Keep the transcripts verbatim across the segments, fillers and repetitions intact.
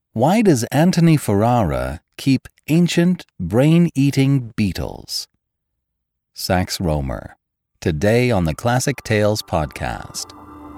Why does Antony Ferrara keep ancient, brain-eating beetles? Sax Rohmer, today on the Classic Tales podcast.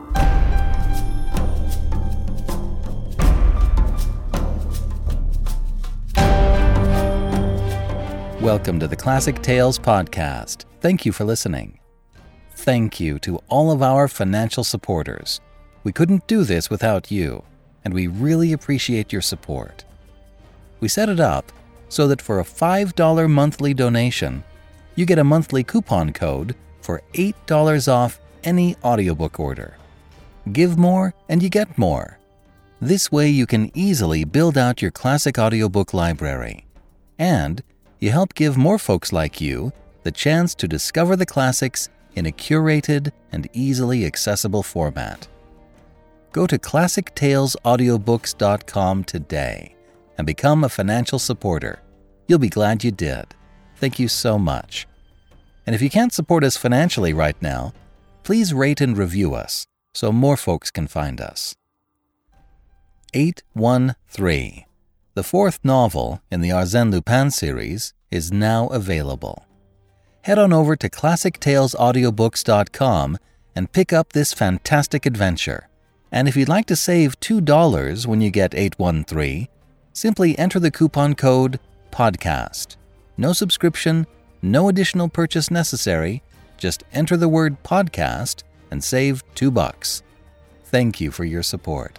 Welcome to the Classic Tales podcast. Thank you for listening. Thank you to all of our financial supporters. We couldn't do this without you, and we really appreciate your support. We set it up so that for a five dollars monthly donation, you get a monthly coupon code for eight dollars off any audiobook order. Give more and you get more. This way you can easily build out your classic audiobook library. And you help give more folks like you the chance to discover the classics in a curated and easily accessible format. Go to classic tales audiobooks dot com today and become a financial supporter. You'll be glad you did. Thank you so much. And if you can't support us financially right now, please rate and review us so more folks can find us. eight one three, the fourth novel in the Arsène Lupin series, is now available. Head on over to classic tales audiobooks dot com and pick up this fantastic adventure. And if you'd like to save two dollars when you get eight one three, simply enter the coupon code PODCAST. No subscription, no additional purchase necessary. Just enter the word podcast and save two bucks. Thank you for your support.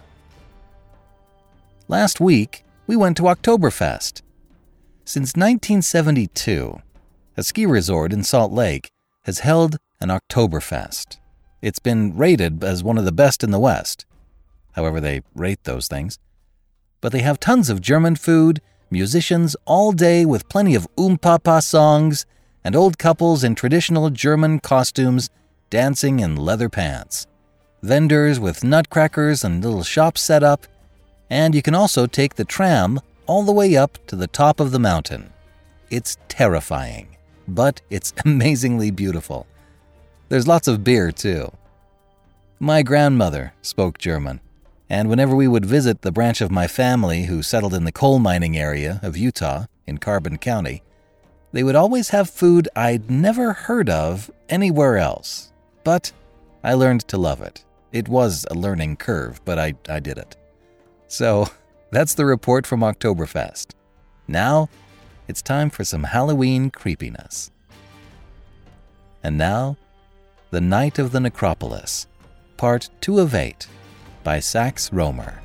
Last week, we went to Oktoberfest. Since nineteen seventy-two, a ski resort in Salt Lake has held an Oktoberfest. It's been rated as one of the best in the West. However they rate those things. But they have tons of German food, musicians all day with plenty of Oom-Papa songs, and old couples in traditional German costumes dancing in leather pants. Vendors with nutcrackers and little shops set up, and you can also take the tram all the way up to the top of the mountain. It's terrifying, but it's amazingly beautiful. There's lots of beer, too. My grandmother spoke German, and whenever we would visit the branch of my family who settled in the coal mining area of Utah in Carbon County, they would always have food I'd never heard of anywhere else. But I learned to love it. It was a learning curve, but I, I did it. So that's the report from Oktoberfest. Now it's time for some Halloween creepiness. And now, The Night of the Necropolis, Part two of eight, by Sax Rohmer.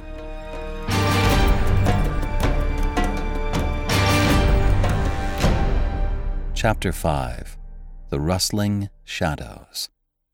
Chapter five, The Rustling Shadows.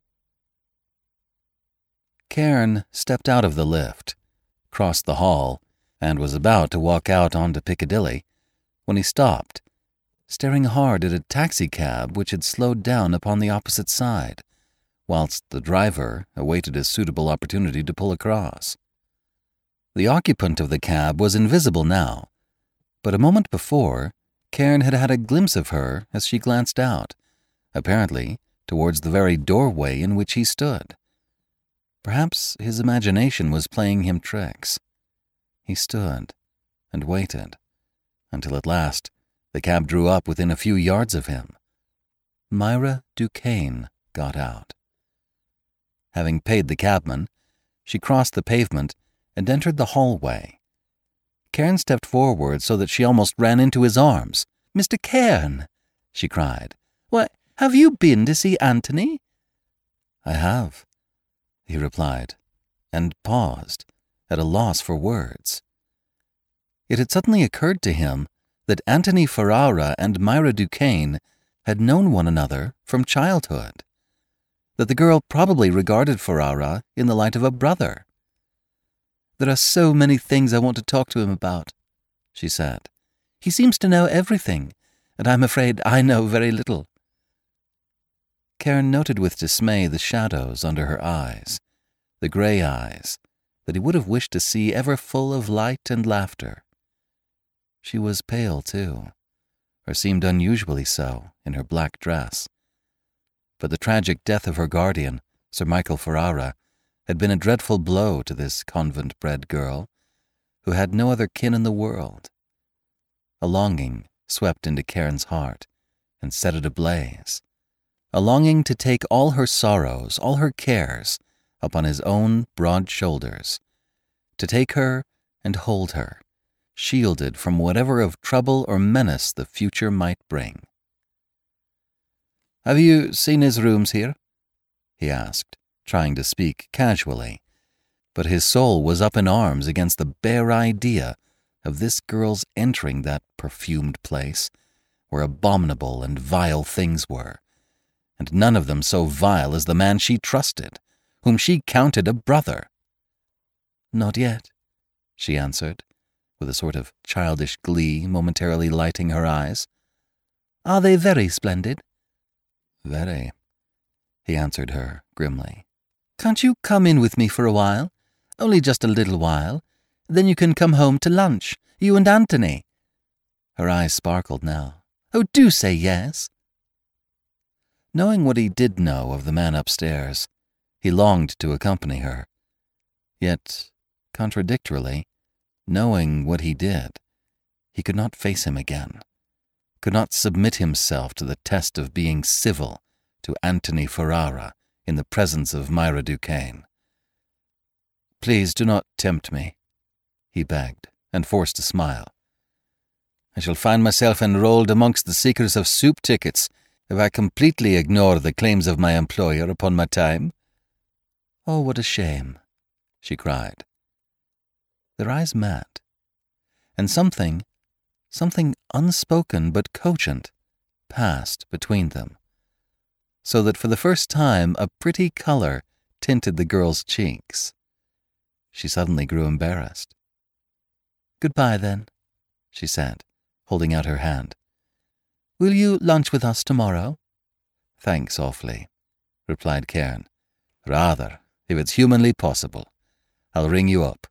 Cairn stepped out of the lift, crossed the hall, and was about to walk out onto Piccadilly when he stopped, staring hard at a taxicab which had slowed down upon the opposite side, whilst the driver awaited a suitable opportunity to pull across. The occupant of the cab was invisible now, but a moment before, Cairn had had a glimpse of her as she glanced out, apparently towards the very doorway in which he stood. Perhaps his imagination was playing him tricks. He stood and waited, until at last the cab drew up within a few yards of him. Myra Duquesne got out. Having paid the cabman, she crossed the pavement and entered the hallway. Cairn stepped forward so that she almost ran into his arms. "Mister Cairn," she cried. "Why, have you been to see Antony?" "I have," he replied, and paused, at a loss for words. It had suddenly occurred to him that Antony Ferrara and Myra Duquesne had known one another from childhood, that the girl probably regarded Ferrara in the light of a brother. "There are so many things I want to talk to him about," she said. "He seems to know everything, and I'm afraid I know very little." Cairn noted with dismay the shadows under her eyes, the gray eyes that he would have wished to see ever full of light and laughter. She was pale, too, or seemed unusually so in her black dress. But the tragic death of her guardian, Sir Michael Ferrara, had been a dreadful blow to this convent-bred girl, who had no other kin in the world. A longing swept into Cairn's heart and set it ablaze. A longing to take all her sorrows, all her cares, upon his own broad shoulders, to take her and hold her, shielded from whatever of trouble or menace the future might bring. "Have you seen his rooms here?" he asked, trying to speak casually, but his soul was up in arms against the bare idea of this girl's entering that perfumed place, where abominable and vile things were, and none of them so vile as the man she trusted, whom she counted a brother. "Not yet," she answered, with a sort of childish glee momentarily lighting her eyes. "Are they very splendid?" "Very," he answered her grimly. "Can't you come in with me for a while? Only just a little while. Then you can come home to lunch, you and Anthony." Her eyes sparkled now. "Oh, do say yes." Knowing what he did know of the man upstairs, he longed to accompany her. Yet, contradictorily, knowing what he did, he could not face him again, could not submit himself to the test of being civil to Anthony Ferrara in the presence of Myra Duquesne. "Please do not tempt me," he begged, and forced a smile. "I shall find myself enrolled amongst the seekers of soup tickets if I completely ignore the claims of my employer upon my time." "Oh, what a shame," she cried. Their eyes met, and something, something unspoken but cogent, passed between them, so that for the first time a pretty color tinted the girl's cheeks. She suddenly grew embarrassed. "Goodbye, then," she said, holding out her hand. "Will you lunch with us tomorrow?" "Thanks awfully," replied Cairn. "Rather, if it's humanly possible. I'll ring you up."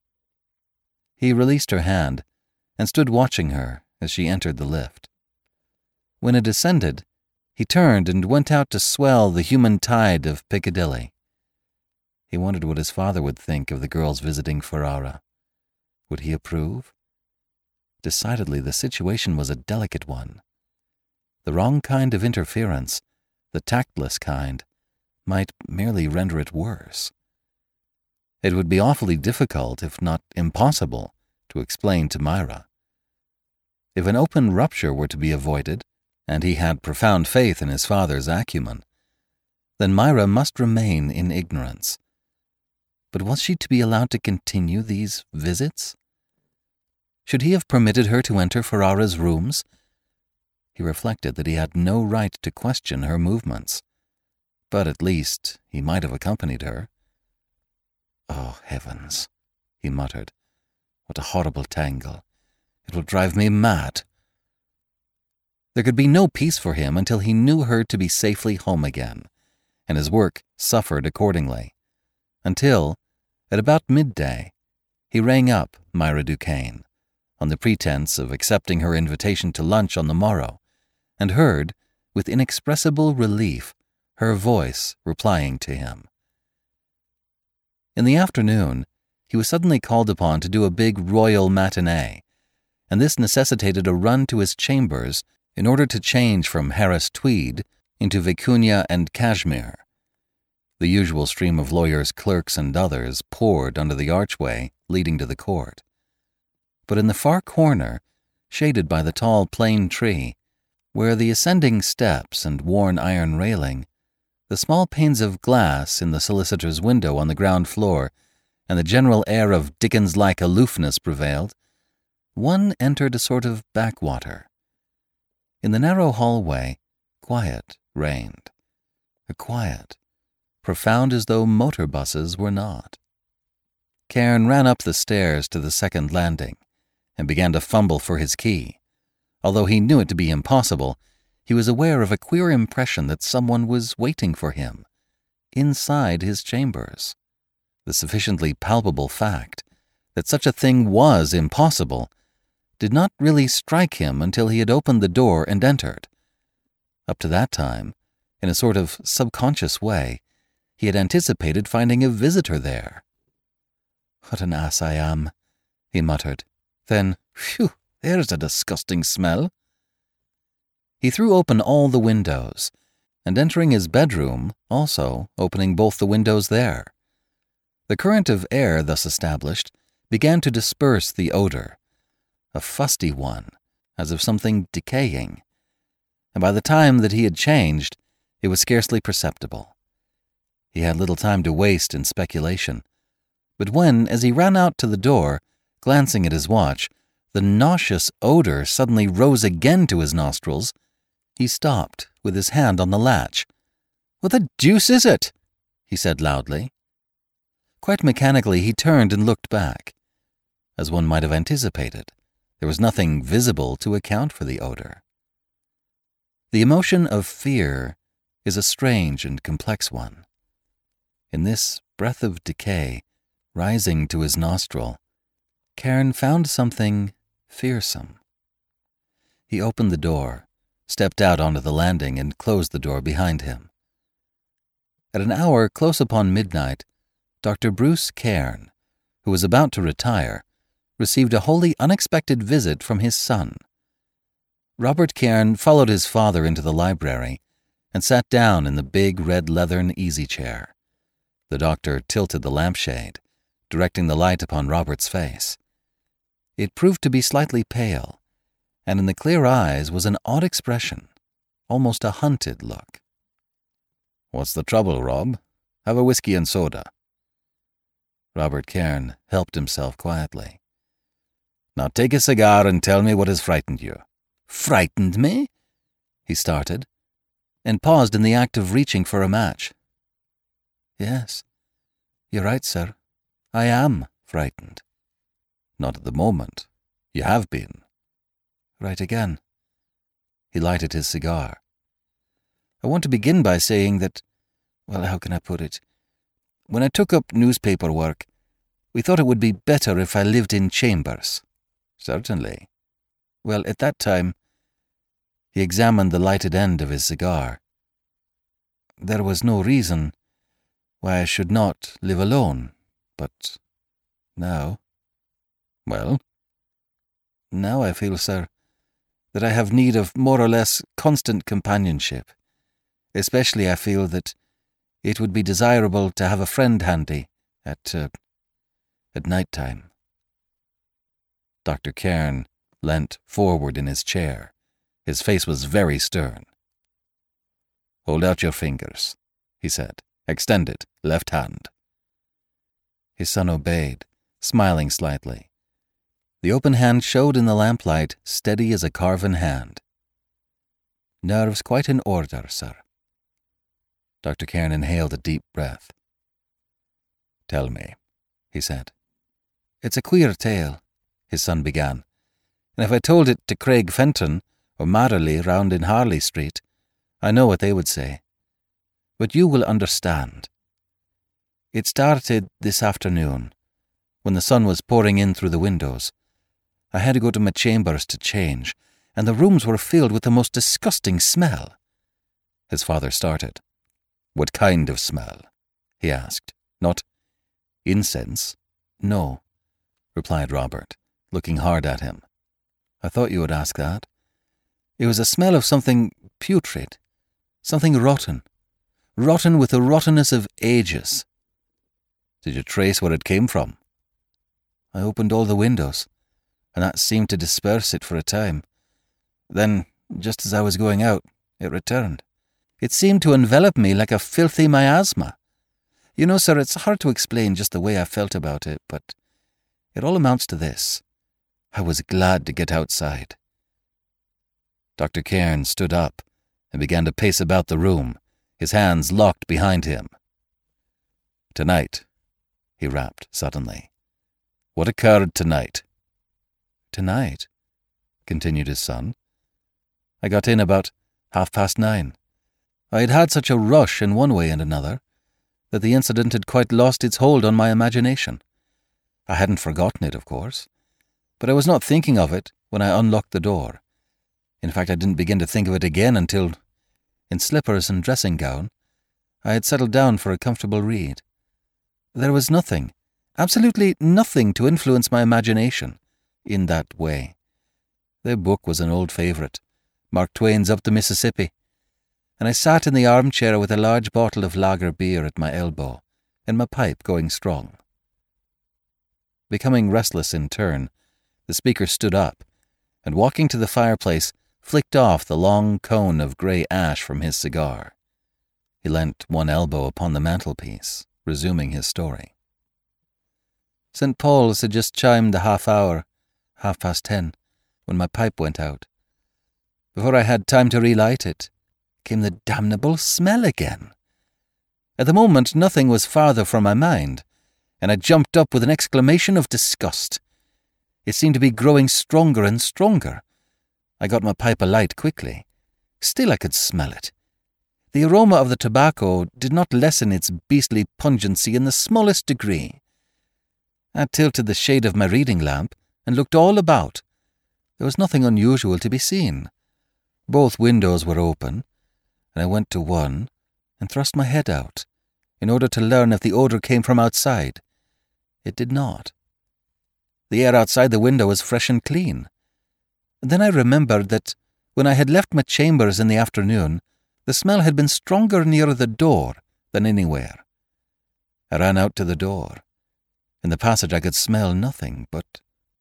He released her hand and stood watching her as she entered the lift. When it ascended, he turned and went out to swell the human tide of Piccadilly. He wondered what his father would think of the girl's visiting Ferrara. Would he approve? Decidedly, the situation was a delicate one. The wrong kind of interference, the tactless kind, might merely render it worse. It would be awfully difficult, if not impossible, to explain to Myra. If an open rupture were to be avoided, and he had profound faith in his father's acumen, then Myra must remain in ignorance. But was she to be allowed to continue these visits? Should he have permitted her to enter Ferrara's rooms? He reflected that he had no right to question her movements, but at least he might have accompanied her. "Oh, heavens," he muttered. "What a horrible tangle. It will drive me mad." There could be no peace for him until he knew her to be safely home again, and his work suffered accordingly, until, at about midday, he rang up Myra Duquesne, on the pretense of accepting her invitation to lunch on the morrow, and heard, with inexpressible relief, her voice replying to him. In the afternoon, he was suddenly called upon to do a big royal matinee, and this necessitated a run to his chambers in order to change from Harris tweed into vicuña and cashmere. The usual stream of lawyers, clerks, and others poured under the archway leading to the court. But in the far corner, shaded by the tall plane tree, where the ascending steps and worn iron railing, the small panes of glass in the solicitor's window on the ground floor, and the general air of Dickens-like aloofness prevailed, one entered a sort of backwater. In the narrow hallway, quiet reigned. A quiet, profound as though motor buses were not. Cairn ran up the stairs to the second landing and began to fumble for his key. Although he knew it to be impossible, he was aware of a queer impression that someone was waiting for him, inside his chambers. The sufficiently palpable fact that such a thing was impossible did not really strike him until he had opened the door and entered. Up to that time, in a sort of subconscious way, he had anticipated finding a visitor there. "What an ass I am," he muttered. Then, phew, there's a disgusting smell. He threw open all the windows, and entering his bedroom, also opening both the windows there. The current of air thus established began to disperse the odor, a fusty one, as of something decaying, and by the time that he had changed, it was scarcely perceptible. He had little time to waste in speculation, but when, as he ran out to the door, glancing at his watch, the nauseous odor suddenly rose again to his nostrils, he stopped with his hand on the latch. "What the deuce is it?" he said loudly. Quite mechanically he turned and looked back. As one might have anticipated, there was nothing visible to account for the odor. The emotion of fear is a strange and complex one. In this breath of decay rising to his nostril, Cairn found something fearsome. He opened the door, stepped out onto the landing, and closed the door behind him. At an hour close upon midnight, Doctor Bruce Cairn, who was about to retire, received a wholly unexpected visit from his son. Robert Cairn followed his father into the library and sat down in the big red leathern easy-chair. The doctor tilted the lampshade, directing the light upon Robert's face. It proved to be slightly pale, and in the clear eyes was an odd expression, almost a hunted look. "What's the trouble, Rob? Have a whiskey and soda." Robert Cairn helped himself quietly. "Now take a cigar and tell me what has frightened you." "Frightened me?" He started, and paused in the act of reaching for a match. "Yes, you're right, sir. I am frightened." "Not at the moment. You have been." "Right again." He lighted his cigar. "I want to begin by saying that, well, how can I put it? When I took up newspaper work, we thought it would be better if I lived in chambers." "Certainly." "Well, at that time," he examined the lighted end of his cigar, "there was no reason why I should not live alone, but now—" "Well?" "Now I feel, sir, that I have need of more or less constant companionship. Especially I feel that it would be desirable to have a friend handy at, uh, at night time." Doctor Cairn leant forward in his chair. His face was very stern. "Hold out your fingers," he said. "Extend it, left hand." His son obeyed, smiling slightly. The open hand showed in the lamplight, steady as a carven hand. "Nerves quite in order, sir." Doctor Cairn inhaled a deep breath. "Tell me," he said. "It's a queer tale," his son began, "and if I told it to Craig Fenton or Matterley round in Harley Street, I know what they would say. But you will understand. It started this afternoon, when the sun was pouring in through the windows. I had to go to my chambers to change, and the rooms were filled with the most disgusting smell." His father started. "What kind of smell?" he asked. "Not incense?" "No," replied Robert, looking hard at him. "I thought you would ask that. It was a smell of something putrid, something rotten, rotten with the rottenness of ages." "Did you trace where it came from?" "I opened all the windows, and that seemed to disperse it for a time. Then, just as I was going out, it returned. It seemed to envelop me like a filthy miasma. You know, sir, it's hard to explain just the way I felt about it, but it all amounts to this. I was glad to get outside." Doctor Cairn stood up and began to pace about the room, his hands locked behind him. "Tonight," he rapped suddenly. "What occurred tonight?" "Tonight," continued his son. "I got in about half past nine. I had had such a rush in one way and another that the incident had quite lost its hold on my imagination. I hadn't forgotten it, of course, but I was not thinking of it when I unlocked the door. In fact, I didn't begin to think of it again until, in slippers and dressing gown, I had settled down for a comfortable read. There was nothing, Absolutely nothing to influence my imagination in that way. The book was an old favourite, Mark Twain's Up the Mississippi, and I sat in the armchair with a large bottle of lager beer at my elbow, and my pipe going strong. Becoming restless in turn, the speaker stood up, and walking to the fireplace, flicked off the long cone of grey ash from his cigar. He leant one elbow upon the mantelpiece, resuming his story. Saint Paul's had just chimed the half hour, half past ten, when my pipe went out. Before I had time to relight it, came the damnable smell again. At the moment, nothing was farther from my mind, and I jumped up with an exclamation of disgust. It seemed to be growing stronger and stronger. I got my pipe alight quickly. Still I could smell it. The aroma of the tobacco did not lessen its beastly pungency in the smallest degree. I tilted the shade of my reading lamp and looked all about. There was nothing unusual to be seen. Both windows were open, and I went to one and thrust my head out in order to learn if the odour came from outside. It did not. The air outside the window was fresh and clean. And then I remembered that when I had left my chambers in the afternoon, the smell had been stronger near the door than anywhere. I ran out to the door. In the passage I could smell nothing but...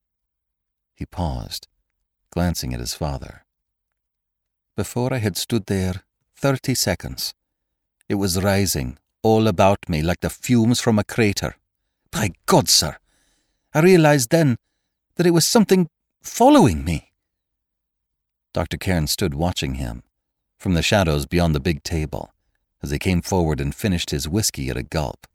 He paused, glancing at his father. Before I had stood there thirty seconds, it was rising all about me like the fumes from a crater. By God, sir, I realized then that it was something following me. Doctor Cairn stood watching him from the shadows beyond the big table as he came forward and finished his whiskey at a gulp.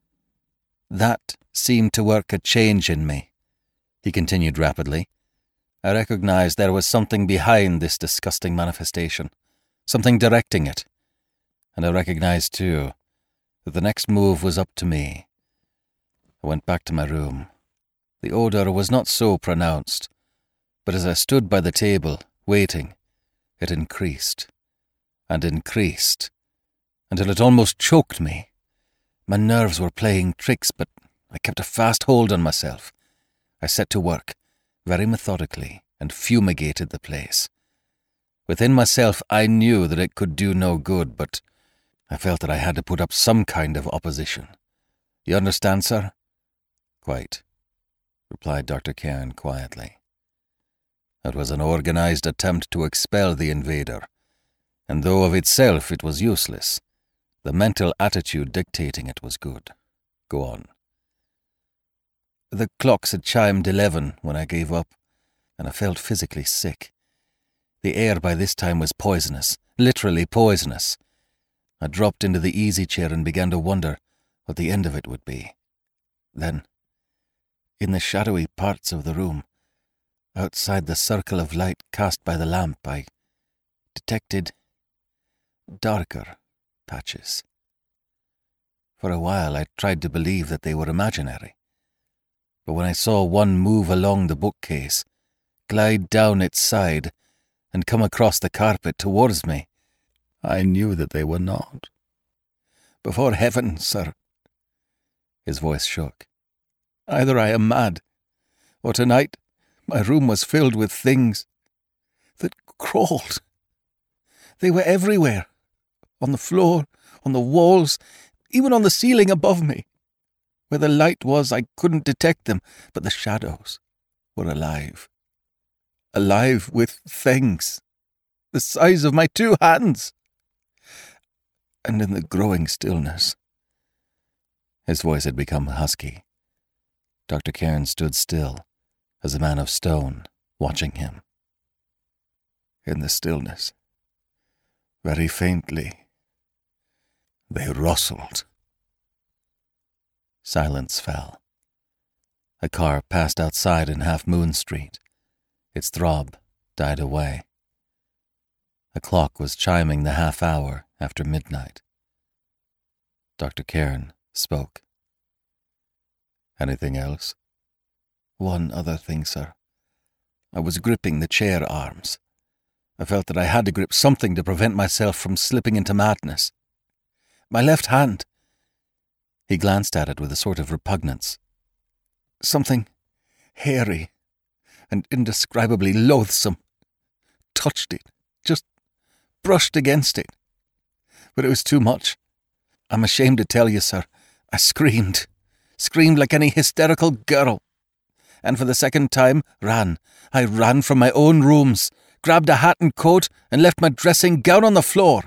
That seemed to work a change in me, he continued rapidly. I recognized there was something behind this disgusting manifestation, something directing it. And I recognized, too, that the next move was up to me. I went back to my room. The odour was not so pronounced, but as I stood by the table, waiting, it increased and increased until it almost choked me. My nerves were playing tricks, but I kept a fast hold on myself. I set to work, very methodically, and fumigated the place. Within myself I knew that it could do no good, but I felt that I had to put up some kind of opposition. You understand, sir? Quite, replied Doctor Cairn quietly. It was an organized attempt to expel the invader, and though of itself it was useless, the mental attitude dictating it was good. Go on. The clocks had chimed eleven when I gave up, and I felt physically sick. The air by this time was poisonous, literally poisonous. I dropped into the easy chair and began to wonder what the end of it would be. Then, in the shadowy parts of the room, outside the circle of light cast by the lamp, I detected darker patches. For a while I tried to believe that they were imaginary, but when I saw one move along the bookcase, glide down its side, and come across the carpet towards me, I knew that they were not. Before heaven, sir, his voice shook, either I am mad, or tonight my room was filled with things that crawled. They were everywhere, on the floor, on the walls, even on the ceiling above me. Where the light was, I couldn't detect them, but the shadows were alive. Alive with things the size of my two hands. And in the growing stillness, his voice had become husky. Doctor Cairn stood still, as a man of stone, watching him. In the stillness, very faintly, they rustled. Silence fell. A car passed outside in Half Moon Street. Its throb died away. A clock was chiming the half hour after midnight. Doctor Cairn spoke. Anything else? One other thing, sir. I was gripping the chair arms. I felt that I had to grip something to prevent myself from slipping into madness. My left hand. He glanced at it with a sort of repugnance. something hairy and indescribably loathsome touched it, just brushed against it. But it was too much. I'm ashamed to tell you, sir, I screamed, screamed like any hysterical girl. And for the second time, ran. I ran from my own rooms, grabbed a hat and coat, and left my dressing gown on the floor.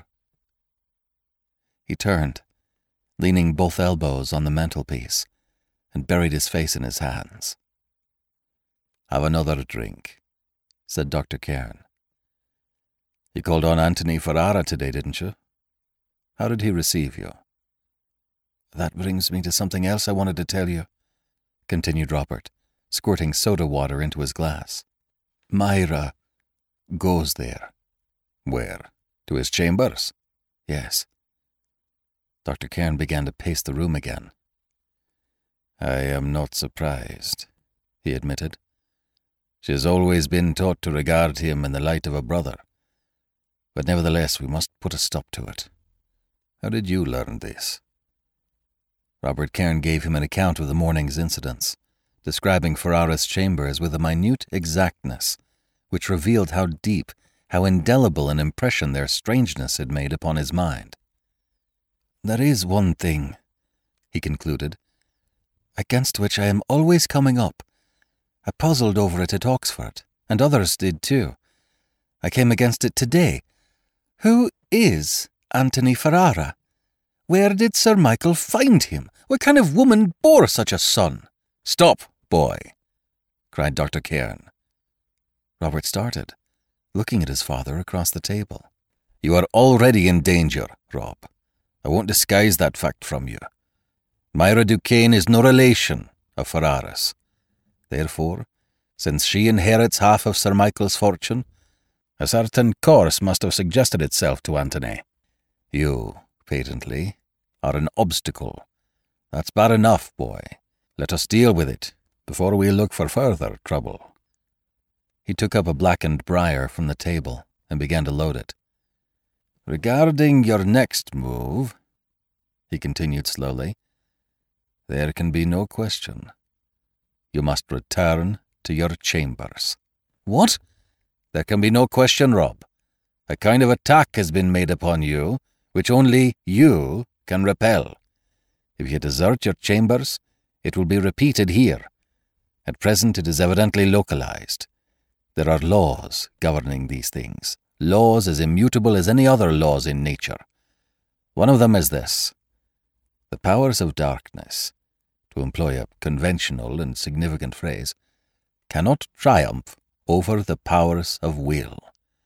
He turned, leaning both elbows on the mantelpiece, and buried his face in his hands. "Have another drink," said Doctor Cairn. "You called on Anthony Ferrara today, didn't you? How did he receive you?" "That brings me to something else I wanted to tell you," continued Robert, squirting soda water into his glass. "Myra goes there." "Where? To his chambers?" "Yes." Doctor Cairn began to pace the room again. "I am not surprised," he admitted. "She has always been taught to regard him in the light of a brother. But nevertheless, we must put a stop to it. How did you learn this?" Robert Cairn gave him an account of the morning's incidents, describing Ferrara's chambers with a minute exactness, which revealed how deep, how indelible an impression their strangeness had made upon his mind. "There is one thing," he concluded, "against which I am always coming up. I puzzled over it at Oxford, and others did too. I came against it today. Who is Anthony Ferrara? Where did Sir Michael find him? What kind of woman bore such a son?" "Stop, boy!" cried Doctor Cairn. Robert started, looking at his father across the table. "You are already in danger, Rob. I won't disguise that fact from you. Myra Duquesne is no relation of Ferrara's. Therefore, since she inherits half of Sir Michael's fortune, a certain course must have suggested itself to Anthony. You, patently, are an obstacle. That's bad enough, boy. Let us deal with it before we look for further trouble." He took up a blackened briar from the table and began to load it. "Regarding your next move," he continued slowly, "there can be no question. You must return to your chambers." "What?" "There can be no question, Rob. A kind of attack has been made upon you, which only you can repel. If you desert your chambers, it will be repeated here. At present it is evidently localized. There are laws governing these things, laws as immutable as any other laws in nature. One of them is this: the powers of darkness, to employ a conventional and significant phrase, cannot triumph over the powers of will.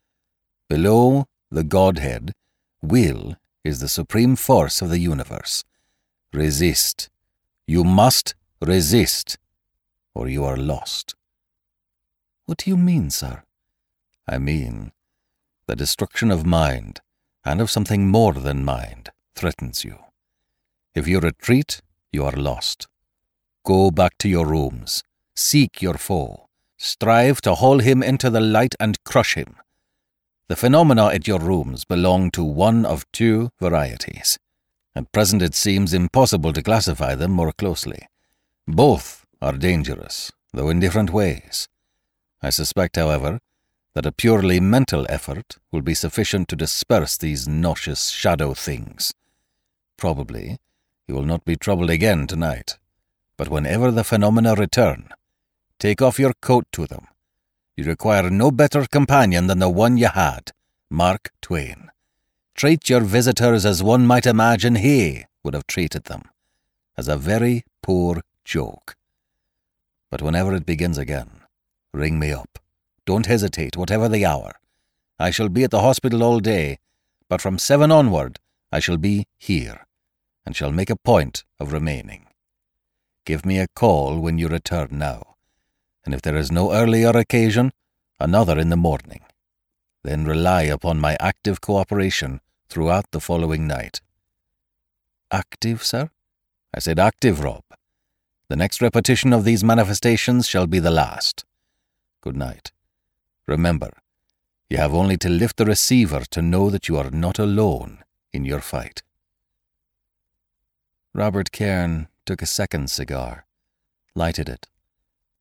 Below the Godhead, will is the supreme force of the universe. Resist. You must resist, or you are lost." "What do you mean, sir?" "I mean, the destruction of mind, and of something more than mind, threatens you. If you retreat, you are lost. Go back to your rooms. Seek your foe. Strive to haul him into the light and crush him. The phenomena at your rooms belong to one of two varieties. At present it seems impossible to classify them more closely. Both are dangerous, though in different ways. I suspect, however, that a purely mental effort will be sufficient to disperse these nauseous shadow things. Probably you will not be troubled again tonight, but whenever the phenomena return, take off your coat to them. You require no better companion than the one you had, Mark Twain. Treat your visitors as one might imagine he would have treated them, as a very poor joke. But whenever it begins again, ring me up. Don't hesitate, whatever the hour. I shall be at the hospital all day, but from seven onward I shall be here, and shall make a point of remaining. Give me a call when you return now, and if there is no earlier occasion, another in the morning. Then rely upon my active cooperation throughout the following night." "Active, sir?" "I said active, Rob. The next repetition of these manifestations shall be the last. Good night. Remember, you have only to lift the receiver to know that you are not alone in your fight." Robert Cairn took a second cigar, lighted it,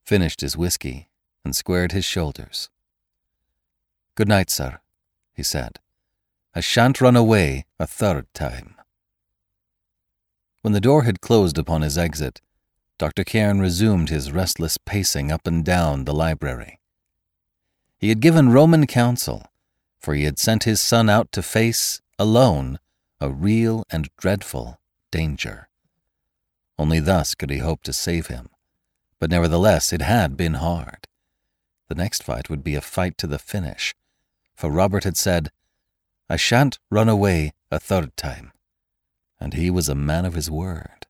finished his whiskey, and squared his shoulders. "Good night, sir," he said. "I shan't run away a third time." When the door had closed upon his exit, Doctor Cairn resumed his restless pacing up and down the library. He had given Roman counsel, for he had sent his son out to face, alone, a real and dreadful danger. Only thus could he hope to save him, but nevertheless it had been hard. The next fight would be a fight to the finish, for Robert had said, "I shan't run away a third time," and he was a man of his word.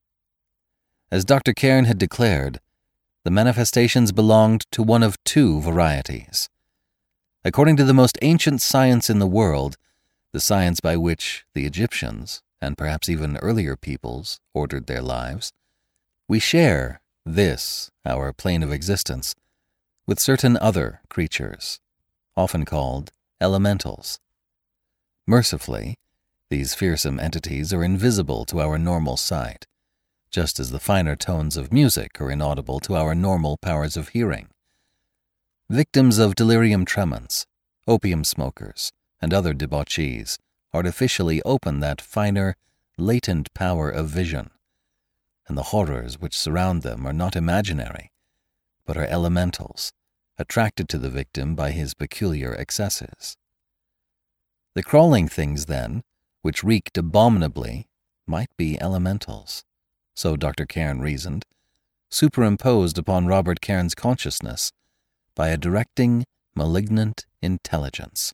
As Doctor Cairn had declared, the manifestations belonged to one of two varieties. According to the most ancient science in the world, the science by which the Egyptians, and perhaps even earlier peoples, ordered their lives, we share this, our plane of existence, with certain other creatures, often called elementals. Mercifully, these fearsome entities are invisible to our normal sight, just as the finer tones of music are inaudible to our normal powers of hearing. Victims of delirium tremens, opium smokers, and other debauchees artificially open that finer, latent power of vision, and the horrors which surround them are not imaginary, but are elementals, attracted to the victim by his peculiar excesses. The crawling things, then, which reeked abominably, might be elementals, so Doctor Cairn reasoned, superimposed upon Robert Cairn's consciousness by a directing, malignant intelligence.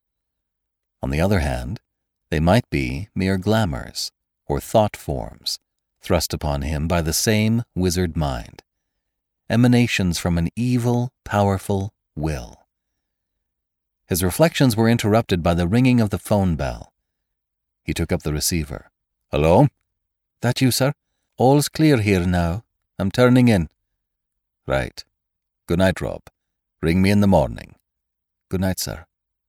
On the other hand, they might be mere glamours, or thought forms, thrust upon him by the same wizard mind, emanations from an evil, powerful will. His reflections were interrupted by the ringing of the phone bell. He took up the receiver. "Hello?" "That you, sir? All's clear here now. I'm turning in." "Right. Good night, Rob. Ring me in the morning." "Good night, sir."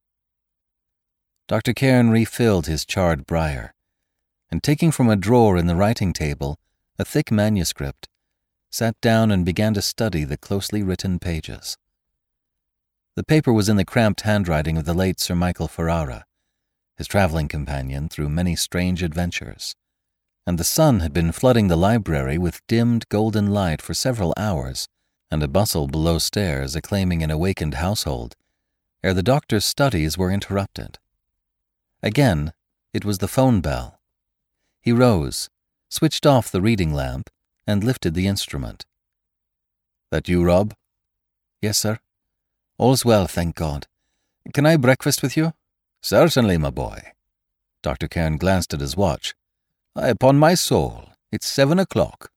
Doctor Cairn refilled his charred briar, and taking from a drawer in the writing table a thick manuscript, sat down and began to study the closely written pages. The paper was in the cramped handwriting of the late Sir Michael Ferrara, his travelling companion through many strange adventures, and the sun had been flooding the library with dimmed golden light for several hours, and a bustle below stairs acclaiming an awakened household, ere the doctor's studies were interrupted. Again, it was the phone bell. He rose, switched off the reading lamp, and lifted the instrument. "That you, Rob?" "Yes, sir. All's well, thank God. Can I breakfast with you?" "Certainly, my boy." Doctor Cairn glanced at his watch. "Aye, upon my soul, it's seven o'clock."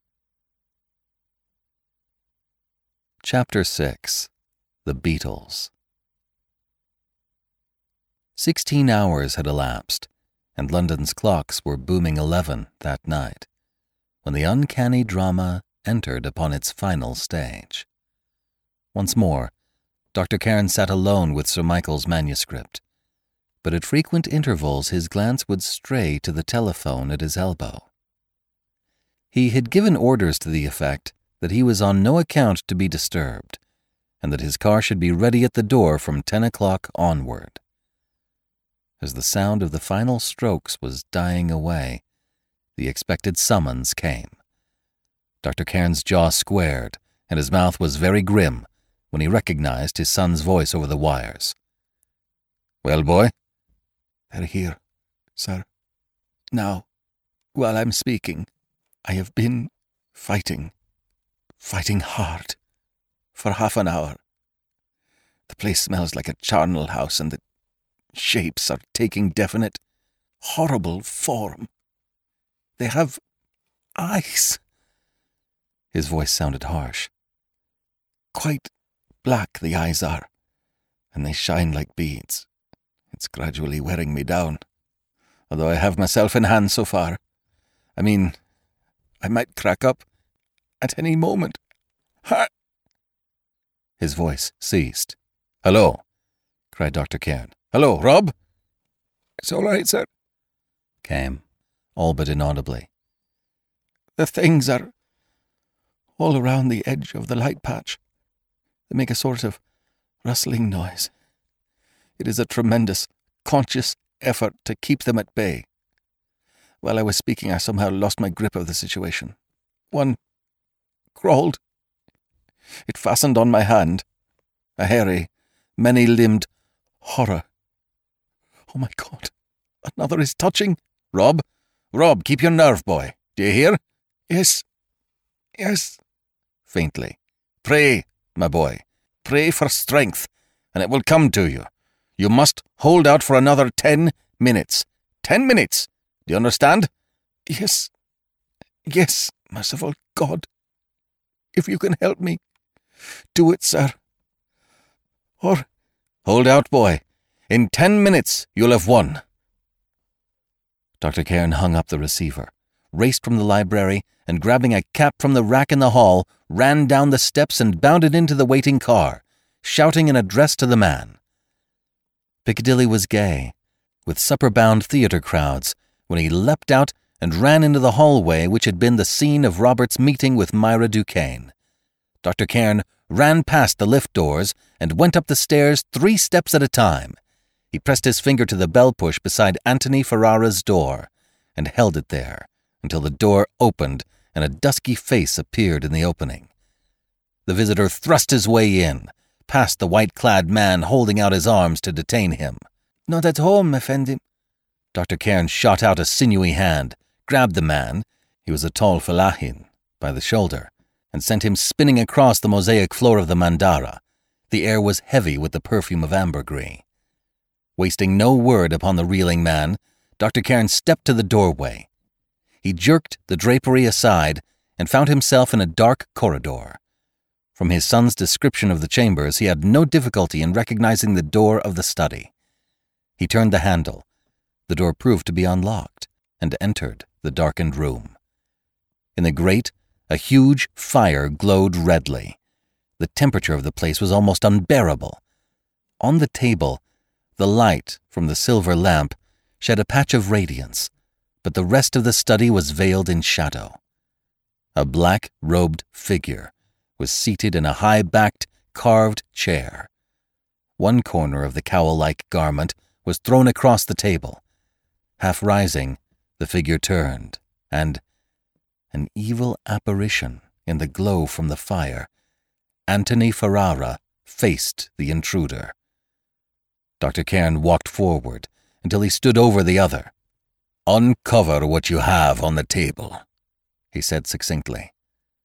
Chapter six. The Beatles. Sixteen hours had elapsed, and London's clocks were booming eleven that night, when the uncanny drama entered upon its final stage. Once more, Doctor Cairn sat alone with Sir Michael's manuscript, but at frequent intervals his glance would stray to the telephone at his elbow. He had given orders to the effect that he was on no account to be disturbed, and that his car should be ready at the door from ten o'clock onward. As the sound of the final strokes was dying away, the expected summons came. Doctor Cairn's jaw squared, and his mouth was very grim when he recognized his son's voice over the wires. "Well, boy?" "They're here, sir. Now, while I'm speaking, I have been fighting, fighting hard, for half an hour. The place smells like a charnel house, and the shapes are taking definite, horrible form. They have eyes." His voice sounded harsh. "Quite black the eyes are, and they shine like beads. It's gradually wearing me down, although I have myself in hand so far. I mean, I might crack up at any moment. Ha!" His voice ceased. "Hello," cried Doctor Cairn. "Hello, Rob?" "It's all right, sir," came, all but inaudibly. "The things are all around the edge of the light patch. They make a sort of rustling noise. It is a tremendous, conscious effort to keep them at bay. While I was speaking, I somehow lost my grip of the situation. One crawled. It fastened on my hand. A hairy, many-limbed horror. Oh my God, another is touching. Rob, Rob, keep your nerve, boy. Do you hear? Yes, yes. Faintly. Pray, my boy. Pray for strength, and it will come to you. You must hold out for another ten minutes. Ten minutes! Do you understand? Yes, yes, merciful God. If you can help me, do it, sir. Or... Hold out, boy. In ten minutes, you'll have won. Doctor Cairn hung up the receiver, raced from the library, and grabbing a cap from the rack in the hall, ran down the steps and bounded into the waiting car, shouting an address to the man. Piccadilly was gay, with supper-bound theatre crowds, when he leapt out and ran into the hallway which had been the scene of Robert's meeting with Myra Duquesne. Doctor Cairn ran past the lift doors and went up the stairs three steps at a time. He pressed his finger to the bell push beside Antony Ferrara's door and held it there until the door opened and a dusky face appeared in the opening. The visitor thrust his way in, past the white-clad man holding out his arms to detain him. "Not at home, Effendi." Doctor Cairn shot out a sinewy hand, grabbed the man, he was a tall fellahin, by the shoulder, and sent him spinning across the mosaic floor of the mandara. The air was heavy with the perfume of ambergris. Wasting no word upon the reeling man, Doctor Cairn stepped to the doorway. He jerked the drapery aside and found himself in a dark corridor. From his son's description of the chambers, he had no difficulty in recognizing the door of the study. He turned the handle. The door proved to be unlocked, and entered the darkened room. In the grate, a huge fire glowed redly. The temperature of the place was almost unbearable. On the table, the light from the silver lamp shed a patch of radiance, but the rest of the study was veiled in shadow. A black-robed figure was seated in a high-backed, carved chair. One corner of the cowl-like garment was thrown across the table. Half rising, the figure turned, and an evil apparition in the glow from the fire, Antony Ferrara faced the intruder. Doctor Cairn walked forward until he stood over the other. "Uncover what you have on the table," he said succinctly.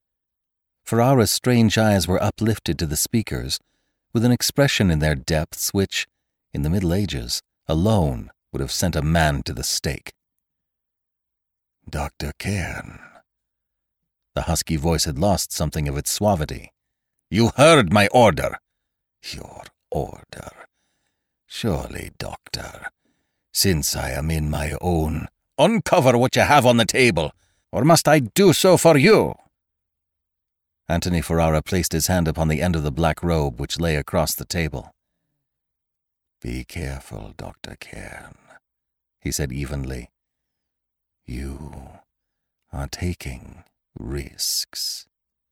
Ferrara's strange eyes were uplifted to the speakers with an expression in their depths which, in the Middle Ages, alone would have sent a man to the stake. "Doctor Cairn." The husky voice had lost something of its suavity. "You heard my order." "Your order? Surely, Doctor, since I am in my own..." "Uncover what you have on the table, or must I do so for you?" Antony Ferrara placed his hand upon the end of the black robe which lay across the table. "Be careful, Doctor Cairn," he said evenly. "You are taking risks."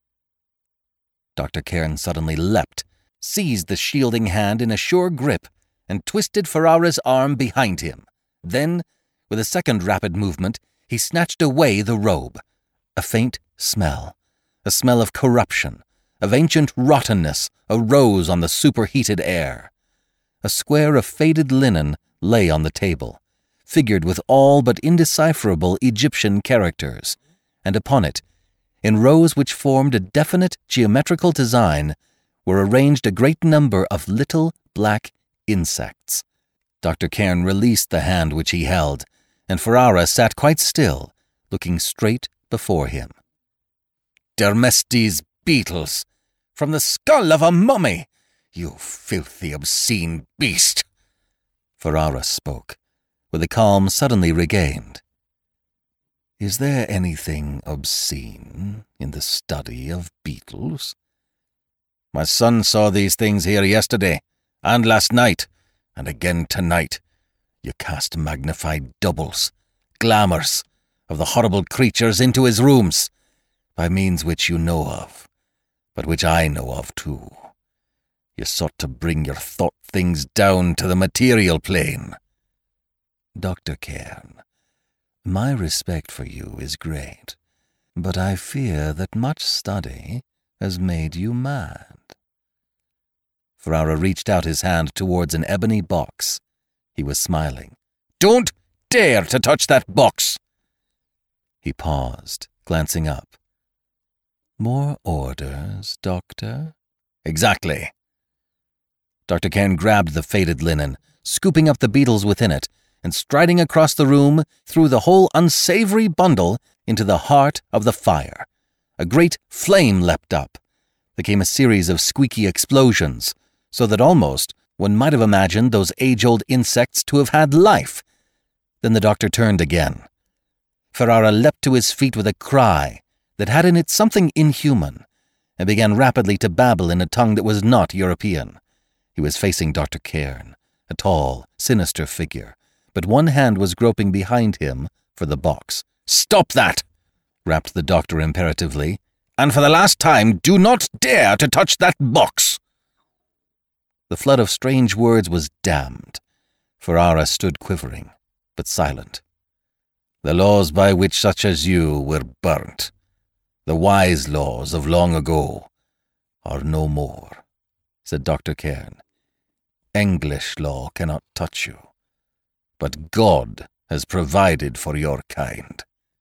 Doctor Cairn suddenly leapt, seized the shielding hand in a sure grip, and twisted Ferrara's arm behind him. Then, with a second rapid movement, he snatched away the robe. A faint smell, a smell of corruption, of ancient rottenness, arose on the superheated air. A square of faded linen lay on the table, figured with all but indecipherable Egyptian characters, and upon it, in rows which formed a definite geometrical design, were arranged a great number of little black insects. Doctor Cairn released the hand which he held, and Ferrara sat quite still, looking straight before him. "Dermestes beetles, from the skull of a mummy! You filthy, obscene beast!" Ferrara spoke, with a calm suddenly regained. "Is there anything obscene in the study of beetles?" "My son saw these things here yesterday, and last night, and again tonight. You cast magnified doubles, glamours, of the horrible creatures into his rooms. by means which you know of, but which I know of too. You sought to bring your thought things down to the material plane. Doctor Cairn, my respect for you is great, but I fear that much study has made you mad. Ferrara reached out his hand towards an ebony box. He was smiling. Don't dare to touch that box! He paused, glancing up. More orders, Doctor? Exactly. Doctor Cairn grabbed the faded linen, scooping up the beetles within it, and striding across the room, threw the whole unsavory bundle into the heart of the fire. A great flame leapt up. There came a series of squeaky explosions, so that almost one might have imagined those age-old insects to have had life. Then the doctor turned again. Ferrara leapt to his feet with a cry that had in it something inhuman, and began rapidly to babble in a tongue that was not European. He was facing Doctor Cairn, a tall, sinister figure, but one hand was groping behind him for the box. "Stop that!" rapped the doctor imperatively. "And for the last time, do not dare to touch that box!" The flood of strange words was dammed. Ferrara stood quivering, but silent. "The laws by which such as you were burnt, the wise laws of long ago, are no more," said Doctor Cairn. "English law cannot touch you, but God has provided for your kind."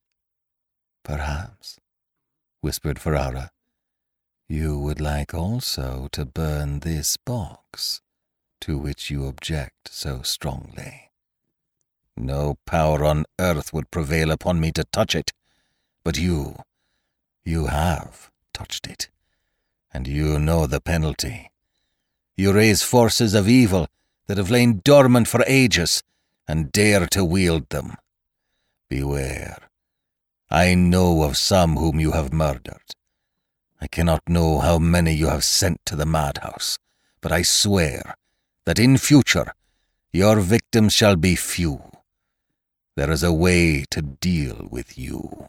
"Perhaps," whispered Ferrara, "you would like also to burn this box, to which you object so strongly." "No power on earth would prevail upon me to touch it, but you, you have touched it, and you know the penalty. You raise forces of evil that have lain dormant for ages, and dare to wield them. Beware. I know of some whom you have murdered. I cannot know how many you have sent to the madhouse, but I swear that in future your victims shall be few. There is a way to deal with you."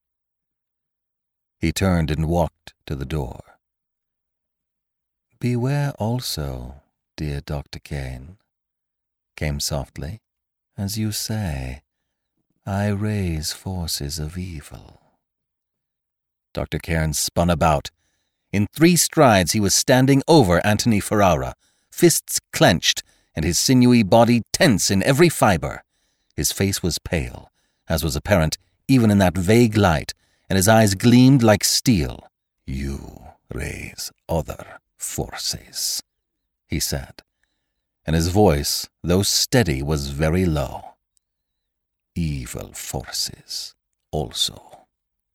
He turned and walked to the door. "Beware also, dear Doctor Cairn," came softly. "As you say, I raise forces of evil." Doctor Cairn spun about. In three strides he was standing over Antony Ferrara, fists clenched and his sinewy body tense in every fibre. His face was pale, as was apparent even in that vague light, and his eyes gleamed like steel. "You raise other forces," he said, and his voice, though steady, was very low. "Evil forces also."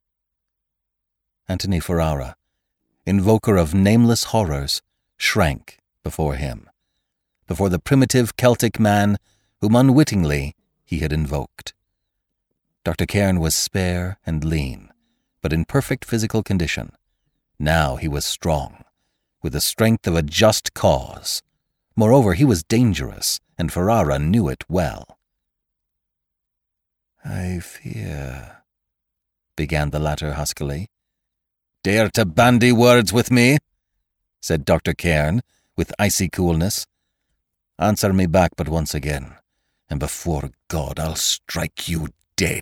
Antony Ferrara, invoker of nameless horrors, shrank before him, before the primitive Celtic man whom unwittingly he had invoked. Doctor Cairn was spare and lean, but in perfect physical condition. Now he was strong, with the strength of a just cause. Moreover, he was dangerous, and Ferrara knew it well. "I fear," began the latter huskily. "Dare to bandy words with me?" said Doctor Cairn, with icy coolness. "Answer me back but once again, and before God I'll strike you dead."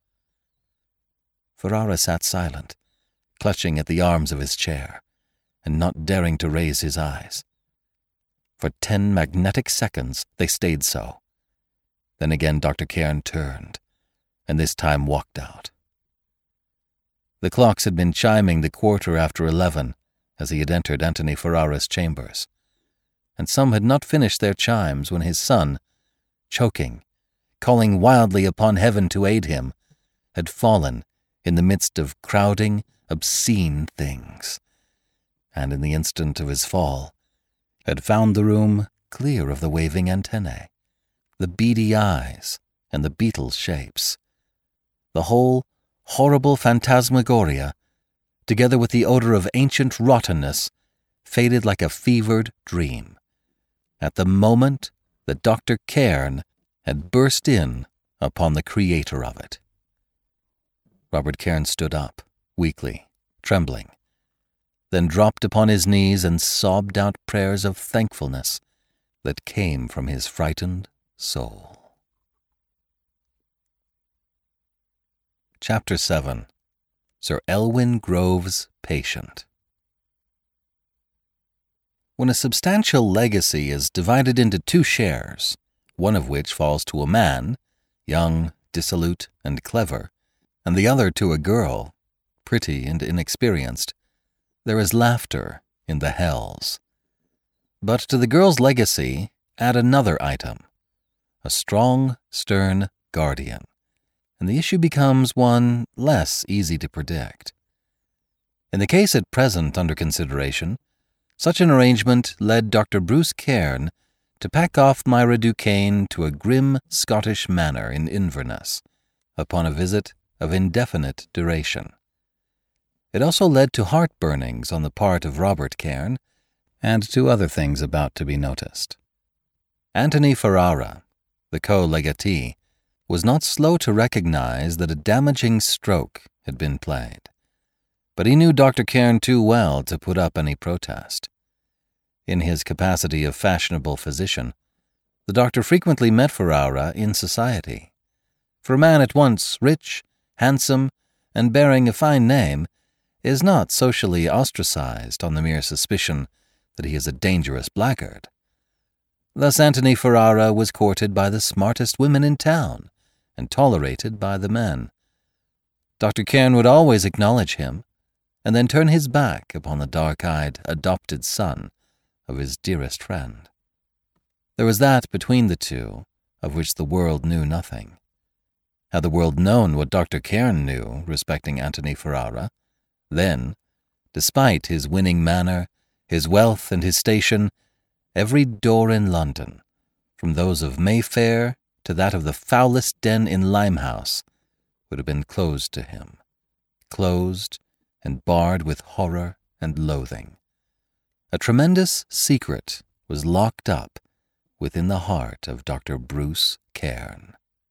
Ferrara sat silent, clutching at the arms of his chair, and not daring to raise his eyes. For ten magnetic seconds they stayed so. Then again Doctor Cairn turned, and this time walked out. The clocks had been chiming the quarter after eleven as he had entered Antony Ferrara's chambers, and some had not finished their chimes when his son, choking, calling wildly upon heaven to aid him, had fallen in the midst of crowding, obscene things, and in the instant of his fall had found the room clear of the waving antennae, the beady eyes, and the beetle's shapes. The whole horrible phantasmagoria, together with the odor of ancient rottenness, faded like a fevered dream, at the moment that Doctor Cairn had burst in upon the creator of it. Robert Cairn stood up, weakly, trembling, then dropped upon his knees and sobbed out prayers of thankfulness that came from his frightened soul. Chapter seven. Sir Elwyn Grove's Patient. When a substantial legacy is divided into two shares, one of which falls to a man, young, dissolute, and clever, and the other to a girl, pretty and inexperienced, there is laughter in the hells. But to the girl's legacy, add another item, a strong, stern guardian, and the issue becomes one less easy to predict. In the case at present under consideration, such an arrangement led Doctor Bruce Cairn to pack off Myra Duquesne to a grim Scottish manor in Inverness, upon a visit of indefinite duration. It also led to heart-burnings on the part of Robert Cairn, and to other things about to be noticed. Antony Ferrara, the co-legatee, was not slow to recognize that a damaging stroke had been played, but he knew Doctor Cairn too well to put up any protest. In his capacity of fashionable physician, the doctor frequently met Ferrara in society. For a man at once rich, handsome, and bearing a fine name is not socially ostracized on the mere suspicion that he is a dangerous blackguard. Thus Antony Ferrara was courted by the smartest women in town and tolerated by the men. Doctor Cairn would always acknowledge him, and then turn his back upon the dark-eyed, adopted son of his dearest friend. There was that between the two of which the world knew nothing. Had the world known what Doctor Cairn knew respecting Antony Ferrara, then, despite his winning manner, his wealth, and his station, every door in London, from those of Mayfair to that of the foulest den in Limehouse, would have been closed to him, closed and barred with horror and loathing. A tremendous secret was locked up within the heart of Doctor Bruce Cairn.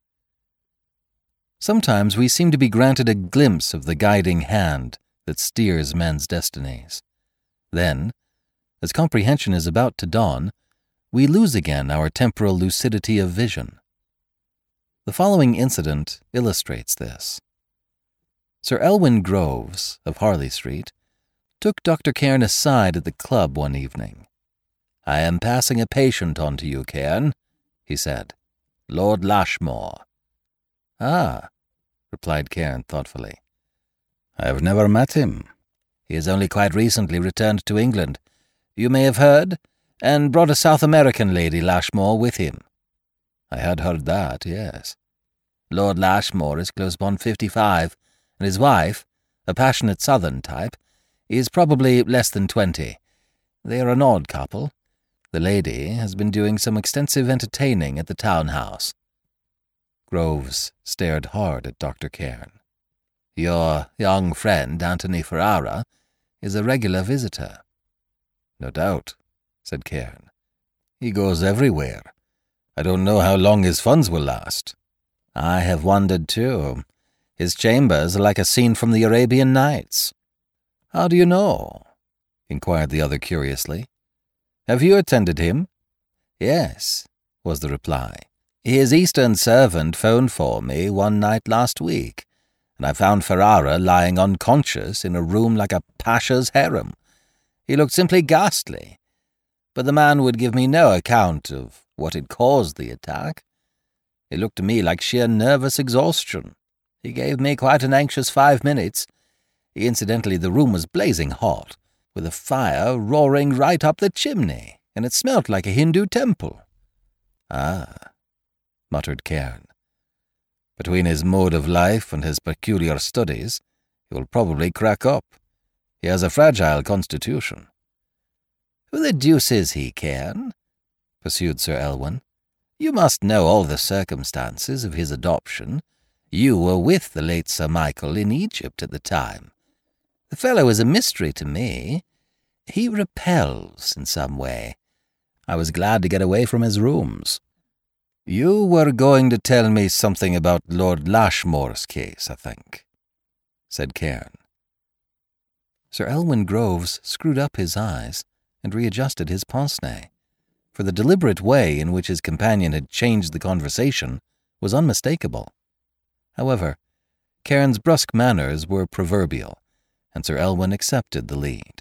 Sometimes we seem to be granted a glimpse of the guiding hand that steers men's destinies. Then, as comprehension is about to dawn, we lose again our temporal lucidity of vision. The following incident illustrates this. Sir Elwyn Groves, of Harley Street, took Doctor Cairn aside at the club one evening. "I am passing a patient on to you, Cairn," he said. "Lord Lashmore." "Ah," replied Cairn thoughtfully. "I have never met him. He has only quite recently returned to England, you may have heard, and brought a South American lady, Lashmore, with him." "I had heard that, yes." "Lord Lashmore is close upon fifty-five, and his wife, a passionate southern type, is probably less than twenty. They are an odd couple. The lady has been doing some extensive entertaining at the town house." Groves stared hard at Doctor Cairn. "Your young friend, Antony Ferrara, is a regular visitor." "No doubt," said Cairn. "He goes everywhere. I don't know how long his funds will last." "I have wondered, too. His chambers are like a scene from the Arabian Nights." "How do you know?" inquired the other curiously. "Have you attended him?" "Yes," was the reply. "His Eastern servant phoned for me one night last week, and I found Ferrara lying unconscious in a room like a pasha's harem. He looked simply ghastly, but the man would give me no account of what had caused the attack. It looked to me like sheer nervous exhaustion. He gave me quite an anxious five minutes. Incidentally, the room was blazing hot, with a fire roaring right up the chimney, and it smelt like a Hindu temple." "Ah," muttered Cairn. "Between his mode of life and his peculiar studies, he will probably crack up. He has a fragile constitution." "Who the deuce is he, Cairn?" pursued Sir Elwyn. "You must know all the circumstances of his adoption. You were with the late Sir Michael in Egypt at the time. The fellow is a mystery to me. He repels in some way. I was glad to get away from his rooms." "You were going to tell me something about Lord Lashmore's case, I think," said Cairn. Sir Elwyn Groves screwed up his eyes and readjusted his pince-nez, for the deliberate way in which his companion had changed the conversation was unmistakable. However, Cairn's brusque manners were proverbial, and Sir Elwyn accepted the lead.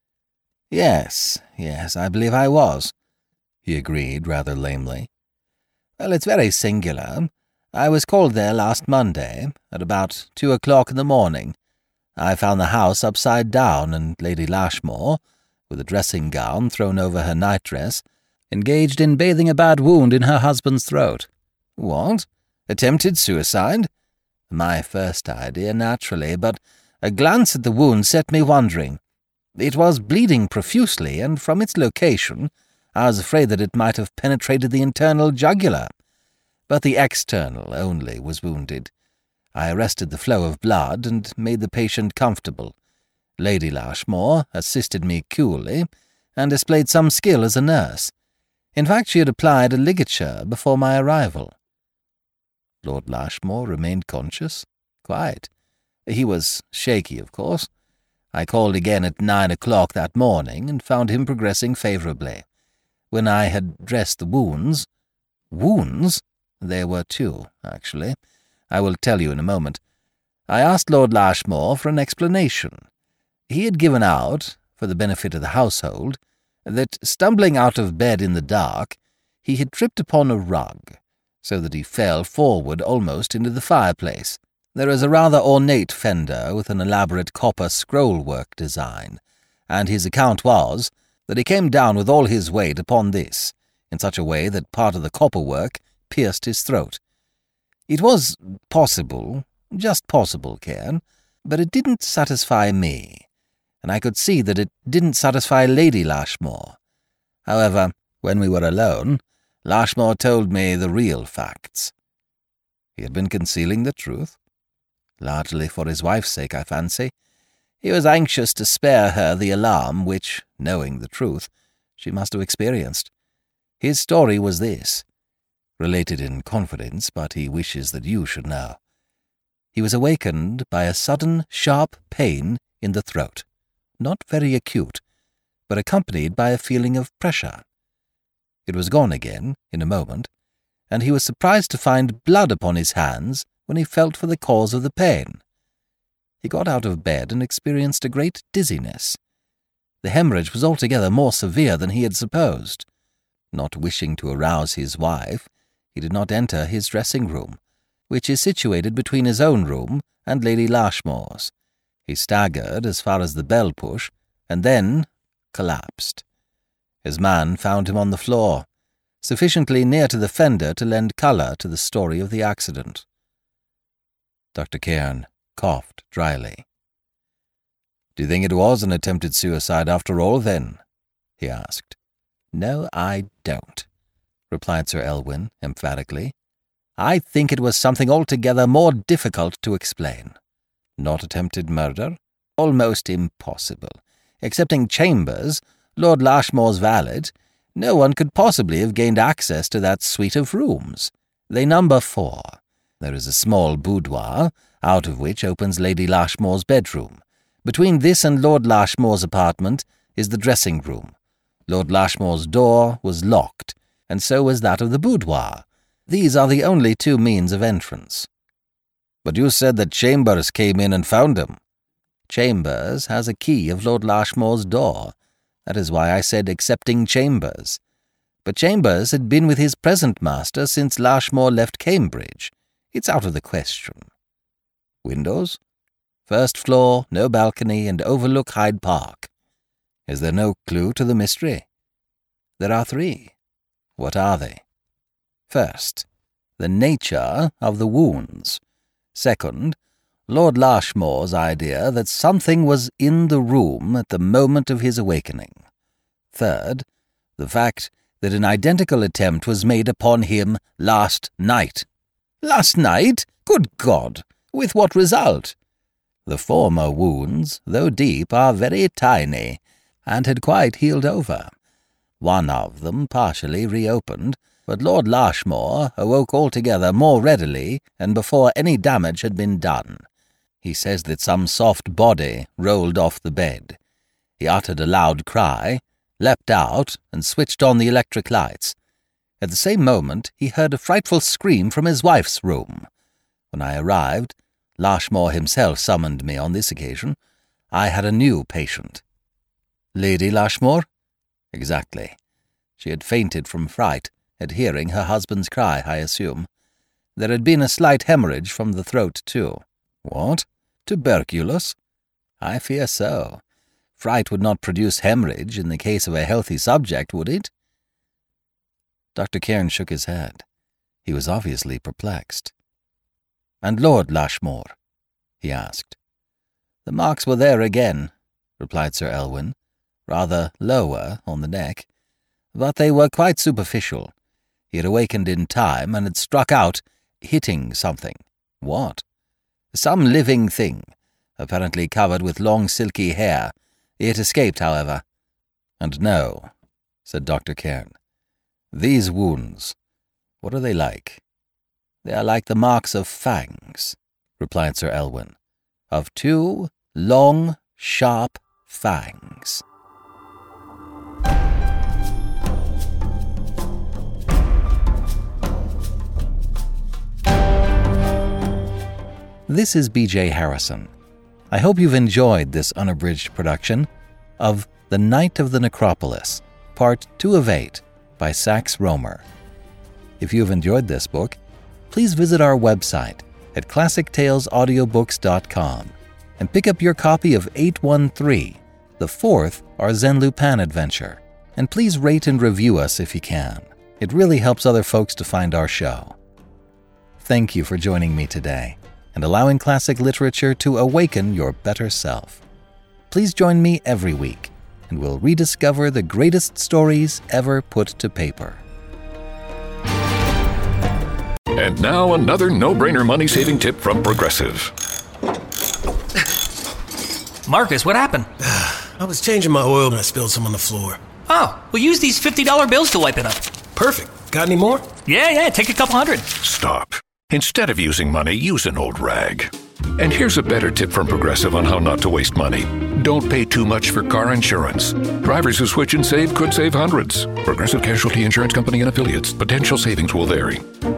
"Yes, yes, I believe I was," he agreed rather lamely. "Well, it's very singular. I was called there last Monday, at about two o'clock in the morning. I found the house upside down, and Lady Lashmore, with a dressing-gown thrown over her nightdress, engaged in bathing a bad wound in her husband's throat." "What? Attempted suicide?" "My first idea, naturally, but a glance at the wound set me wondering. It was bleeding profusely, and from its location, I was afraid that it might have penetrated the internal jugular. But the external only was wounded. I arrested the flow of blood and made the patient comfortable. Lady Lashmore assisted me coolly, and displayed some skill as a nurse. In fact, she had applied a ligature before my arrival." "Lord Lashmore remained conscious?" "Quite. He was shaky, of course. I called again at nine o'clock that morning, and found him progressing favourably. When I had dressed the wounds—" "Wounds?" "There were two, actually. I will tell you in a moment. I asked Lord Lashmore for an explanation. He had given out, for the benefit of the household, that, stumbling out of bed in the dark, he had tripped upon a rug, so that he fell forward almost into the fireplace. There is a rather ornate fender with an elaborate copper scroll-work design, and his account was that he came down with all his weight upon this, in such a way that part of the copperwork pierced his throat. It was possible, just possible, Cairn, but it didn't satisfy me, and I could see that it didn't satisfy Lady Lashmore. However, when we were alone, Lashmore told me the real facts." "He had been concealing the truth?" "Largely for his wife's sake, I fancy. He was anxious to spare her the alarm which, knowing the truth, she must have experienced. His story was this, related in confidence, but he wishes that you should know. He was awakened by a sudden, sharp pain in the throat, not very acute, but accompanied by a feeling of pressure. It was gone again in a moment, and he was surprised to find blood upon his hands when he felt for the cause of the pain. He got out of bed and experienced a great dizziness. The hemorrhage was altogether more severe than he had supposed. Not wishing to arouse his wife, he did not enter his dressing-room, which is situated between his own room and Lady Lashmore's. He staggered as far as the bell-push, and then collapsed. His man found him on the floor, sufficiently near to the fender to lend colour to the story of the accident." Doctor Cairn coughed dryly. "Do you think it was an attempted suicide after all, then?" he asked. "No, I don't," replied Sir Elwyn emphatically. "I think it was something altogether more difficult to explain." "Not attempted murder?" "Almost impossible. Excepting Chambers, Lord Lashmore's valet, no one could possibly have gained access to that suite of rooms. They number four. There is a small boudoir, out of which opens Lady Lashmore's bedroom. Between this and Lord Lashmore's apartment is the dressing-room. Lord Lashmore's door was locked, and so was that of the boudoir. These are the only two means of entrance." "But you said that Chambers came in and found him." "Chambers has a key of Lord Lashmore's door. That is why I said excepting Chambers. But Chambers had been with his present master since Lashmore left Cambridge. It's out of the question." "Windows?" "First floor, no balcony, and overlook Hyde Park." "Is there no clue to the mystery?" "There are three." "What are they?" "First, the nature of the wounds. Second, Lord Lashmore's idea that something was in the room at the moment of his awakening. Third, the fact that an identical attempt was made upon him last night." "Last night? Good God! With what result?" "The former wounds, though deep, are very tiny, and had quite healed over. One of them partially reopened, but Lord Lashmore awoke altogether more readily and before any damage had been done. He says that some soft body rolled off the bed. He uttered a loud cry, leapt out, and switched on the electric lights. At the same moment, he heard a frightful scream from his wife's room. When I arrived, Lashmore himself summoned me on this occasion. I had a new patient. Lady Lashmore? Exactly. She had fainted from fright at hearing her husband's cry, I assume. There had been a slight hemorrhage from the throat, too. What? Tuberculous? I fear so. Fright would not produce hemorrhage in the case of a healthy subject, would it? Doctor Cairn shook his head. He was obviously perplexed. And Lord Lashmore? He asked. The marks were there again, replied Sir Elwyn, rather lower on the neck, but they were quite superficial. He had awakened in time and had struck out, hitting something. What? Some living thing, apparently covered with long silky hair. It escaped, however. And no, said Doctor Cairn. These wounds, what are they like? They are like the marks of fangs, replied Sir Elwyn, of two long, sharp fangs. This is B J Harrison. I hope you've enjoyed this unabridged production of The Night of the Necropolis, Part two of eight, by Sax Rohmer. If you have enjoyed this book, please visit our website at classic tales audiobooks dot com and pick up your copy of eight one three, the fourth Arsène Lupin adventure. And please rate and review us if you can. It really helps other folks to find our show. Thank you for joining me today and allowing classic literature to awaken your better self. Please join me every week, and we'll rediscover the greatest stories ever put to paper. And now another no-brainer money-saving tip from Progressive. Marcus, what happened? I was changing my oil and I spilled some on the floor. Oh, well, use these fifty dollar bills to wipe it up. Perfect. Got any more? Yeah, yeah, take a couple hundred. Stop. Instead of using money, use an old rag. And here's a better tip from Progressive on how not to waste money. Don't pay too much for car insurance. Drivers who switch and save could save hundreds. Progressive Casualty Insurance Company and Affiliates. Potential savings will vary.